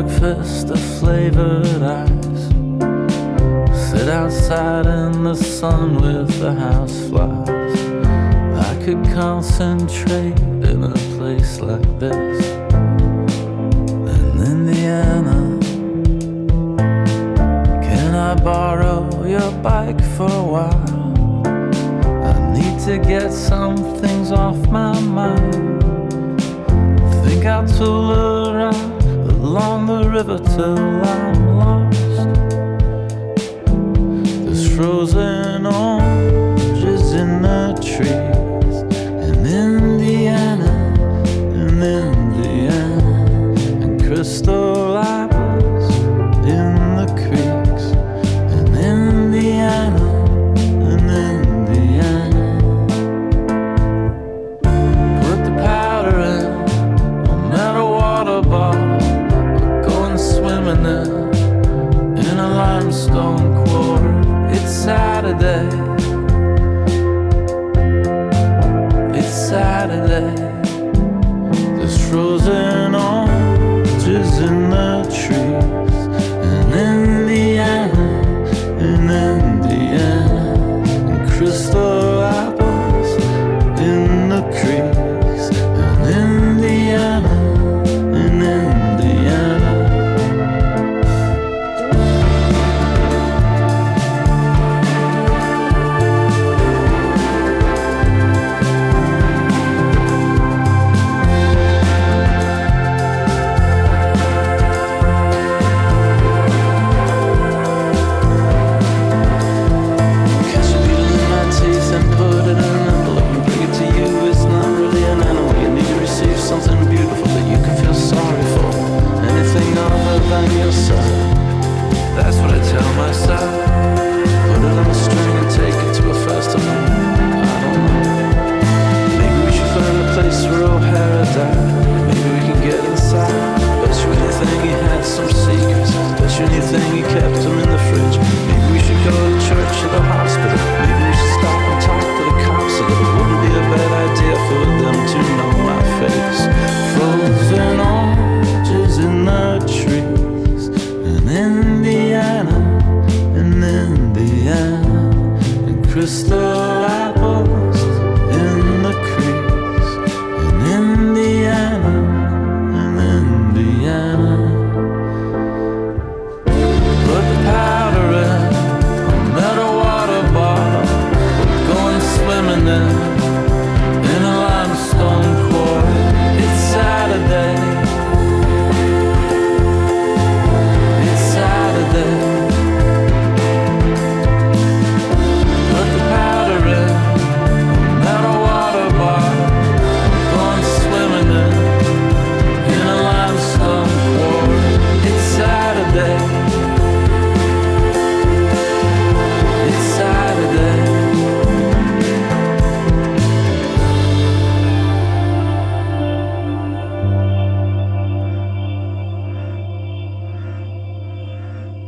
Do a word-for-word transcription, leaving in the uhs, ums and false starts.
breakfast of flavored ice. Sit outside in the sun with the houseflies. I could concentrate in a place like this. In Indiana, can I borrow your bike for a while? I need to get some things off my mind. Think I'll tool around along the river till I'm lost. There's frozen oranges in the trees in Indiana, in Indiana, and crystal apples in the creeks in Indiana, in Indiana. Put the powder in a metal water bottle, swimming there in a limestone quarter. It's Saturday, it's Saturday.